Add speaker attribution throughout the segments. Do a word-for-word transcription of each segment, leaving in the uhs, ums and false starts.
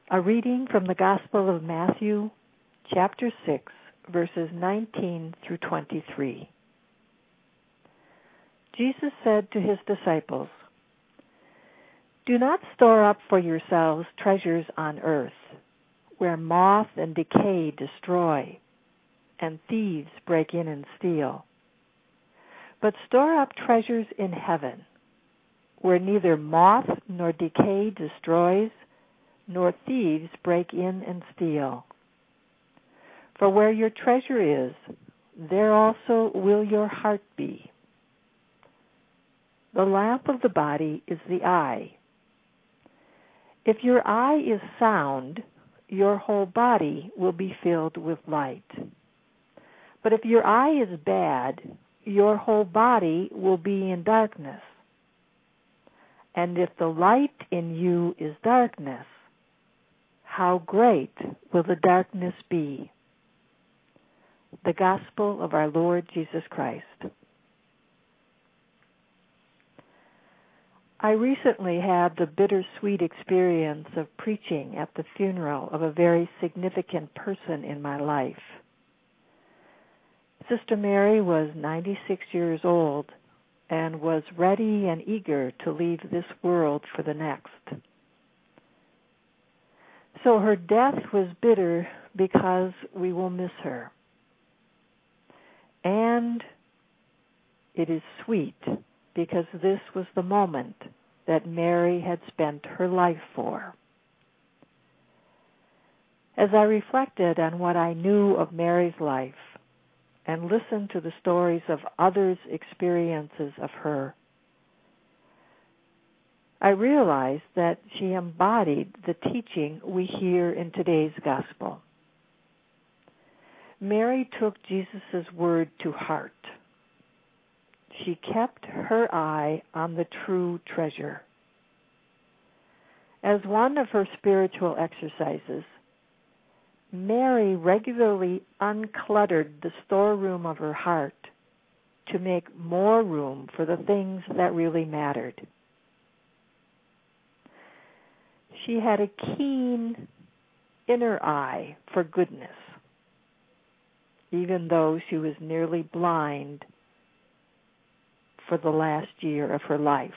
Speaker 1: A reading from the Gospel of Matthew, chapter six, verses nineteen through twenty-three. Jesus said to his disciples, "Do not store up for yourselves treasures on earth, where moth and decay destroy, and thieves break in and steal. But store up treasures in heaven, where neither moth nor decay destroys, nor thieves break in and steal. For where your treasure is, there also will your heart be. The lamp of the body is the eye. If your eye is sound, your whole body will be filled with light. But if your eye is bad, your whole body will be in darkness. And if the light in you is darkness, how great will the darkness be?" The Gospel of our Lord Jesus Christ. I recently had the bittersweet experience of preaching at the funeral of a very significant person in my life. Sister Mary was ninety-six years old and was ready and eager to leave this world for the next. So her death was bitter because we will miss her. And it is sweet because this was the moment that Mary had spent her life for. As I reflected on what I knew of Mary's life and listened to the stories of others' experiences of her, I realized that she embodied the teaching we hear in today's gospel. Mary took Jesus' word to heart. She kept her eye on the true treasure. As one of her spiritual exercises, Mary regularly uncluttered the storeroom of her heart to make more room for the things that really mattered. She had a keen inner eye for goodness, even though she was nearly blind for the last year of her life.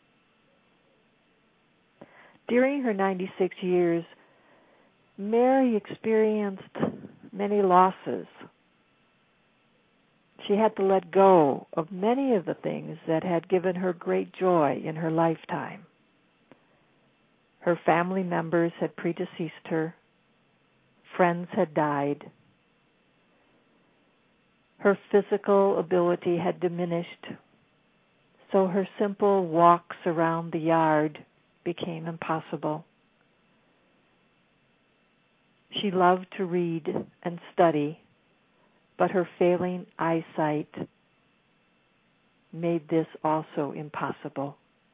Speaker 1: During her ninety-six years, Mary experienced many losses. She had to let go of many of the things that had given her great joy in her lifetime. Her family members had predeceased her. Friends had died. Her physical ability had diminished, so her simple walks around the yard became impossible. She loved to read and study, but her failing eyesight made this also impossible.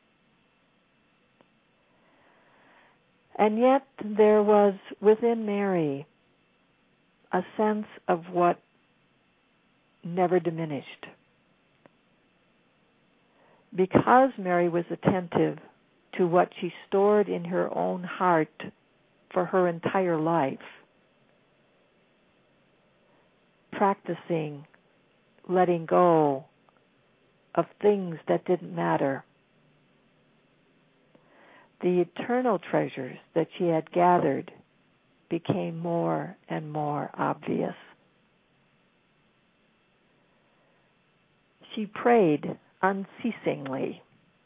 Speaker 1: And yet there was within Mary a sense of what never diminished. Because Mary was attentive to what she stored in her own heart for her entire life, practicing letting go of things that didn't matter, the eternal treasures that she had gathered became more and more obvious. She prayed unceasingly.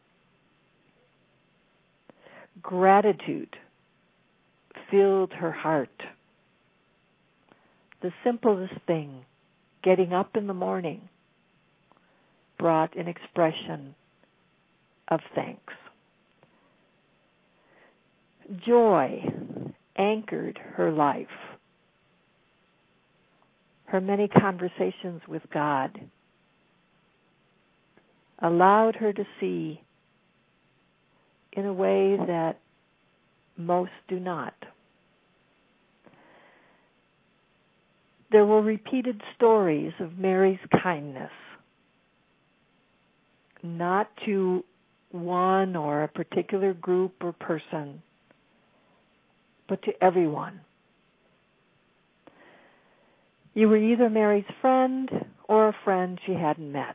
Speaker 1: Gratitude filled her heart. The simplest thing, getting up in the morning, brought an expression of thanks. Joy anchored her life. Her many conversations with God allowed her to see in a way that most do not. There were repeated stories of Mary's kindness, not to one or a particular group or person, but to everyone. You were either Mary's friend or a friend she hadn't met.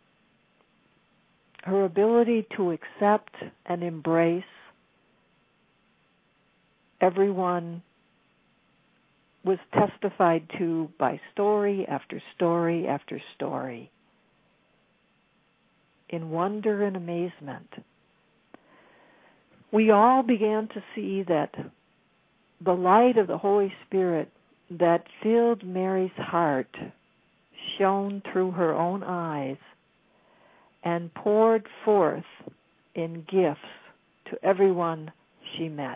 Speaker 1: Her ability to accept and embrace everyone was testified to by story after story after story. In wonder and amazement, we all began to see that the light of the Holy Spirit that filled Mary's heart shone through her own eyes and poured forth in gifts to everyone she met.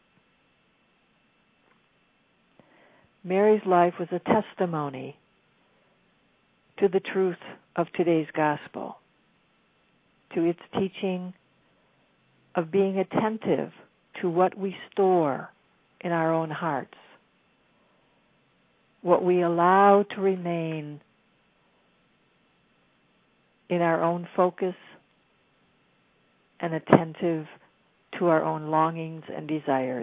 Speaker 1: Mary's life was a testimony to the truth of today's gospel, to its teaching of being attentive to what we store in our own hearts, what we allow to remain in our own focus and attentive to our own longings and desires.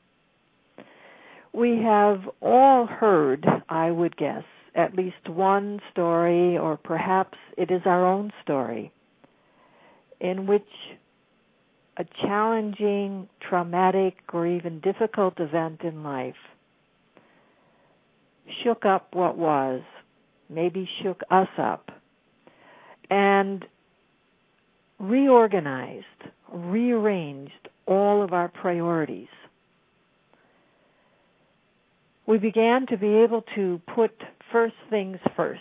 Speaker 1: We have all heard, I would guess, at least one story, or perhaps it is our own story, in which a challenging, traumatic, or even difficult event in life shook up what was, maybe shook us up, and reorganized, rearranged all of our priorities. We began to be able to put first things first.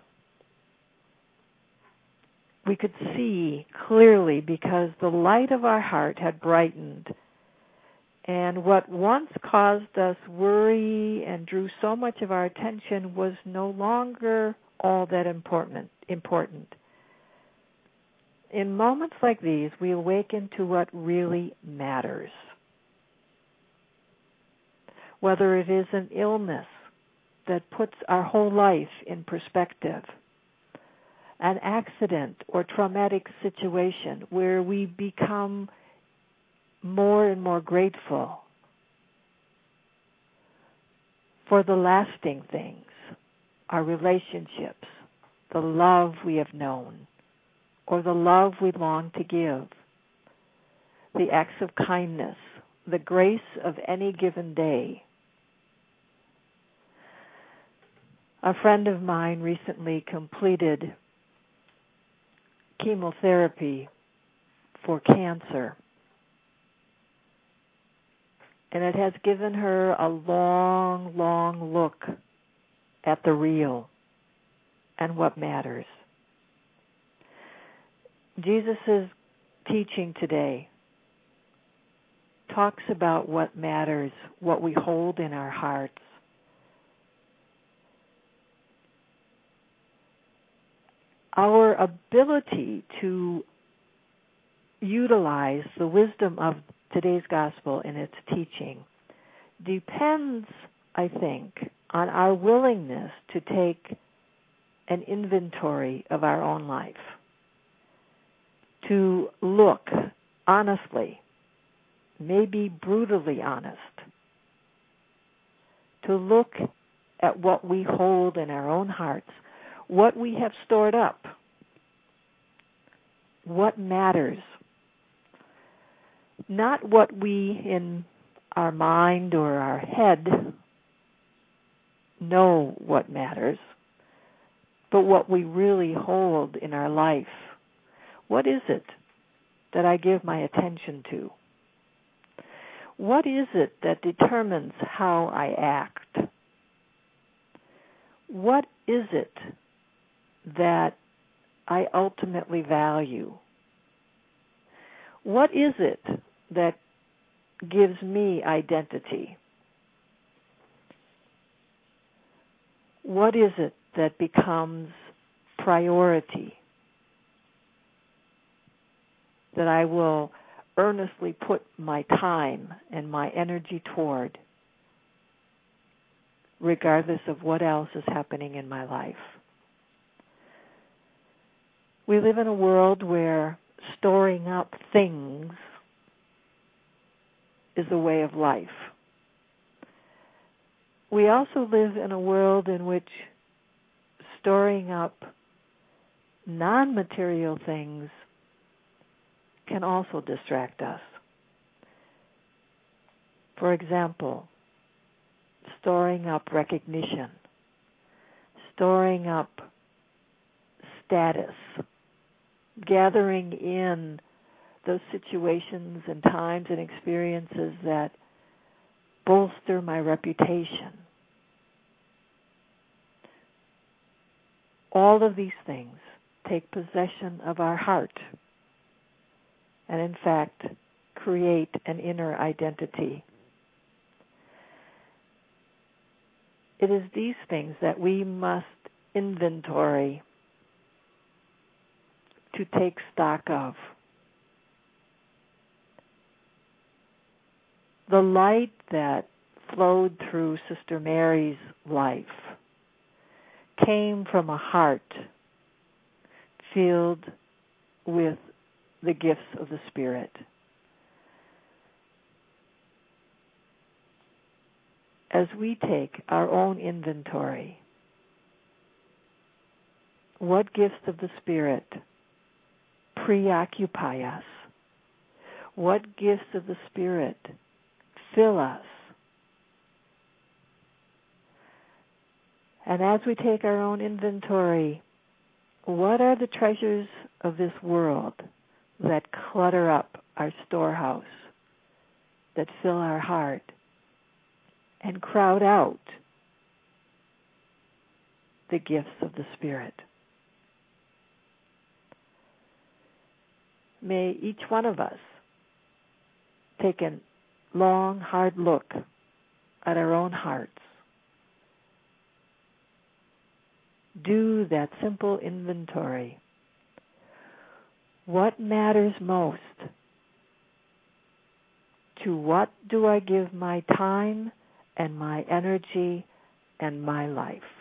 Speaker 1: We could see clearly because the light of our heart had brightened, and what once caused us worry and drew so much of our attention was no longer all that important. important. In moments like these, we awaken to what really matters. Whether it is an illness that puts our whole life in perspective, an accident or traumatic situation where we become more and more grateful for the lasting things, our relationships, the love we have known, or the love we long to give, the acts of kindness, the grace of any given day. A friend of mine recently completed chemotherapy for cancer, and it has given her a long, long look at the real and what matters. Jesus' teaching today talks about what matters, what we hold in our hearts. Our ability to utilize the wisdom of today's gospel in its teaching depends, I think, on our willingness to take an inventory of our own life, to look honestly, maybe brutally honest, to look at what we hold in our own hearts, what we have stored up, what matters, not what we in our mind or our head know what matters, but what we really hold in our life. What is it that I give my attention to? What is it that determines how I act? What is it that I ultimately value? What is it that gives me identity? What is it that becomes priority that I will earnestly put my time and my energy toward, regardless of what else is happening in my life? We live in a world where storing up things is a way of life. we also live in a world in which storing up non-material things can also distract us. For example, storing up recognition, storing up status, gathering in those situations and times and experiences that bolster my reputation. All of these things take possession of our heart and, in fact, create an inner identity. It is these things that we must inventory to take stock of. The light that flowed through Sister Mary's life came from a heart filled with the gifts of the Spirit. As we take our own inventory, what gifts of the Spirit preoccupy us? What gifts of the Spirit fill us? And as we take our own inventory, what are the treasures of this world that clutter up our storehouse, that fill our heart, and crowd out the gifts of the Spirit? May each one of us take a long, hard look at our own hearts. Do that simple inventory. What matters most? To what do I give my time and my energy and my life?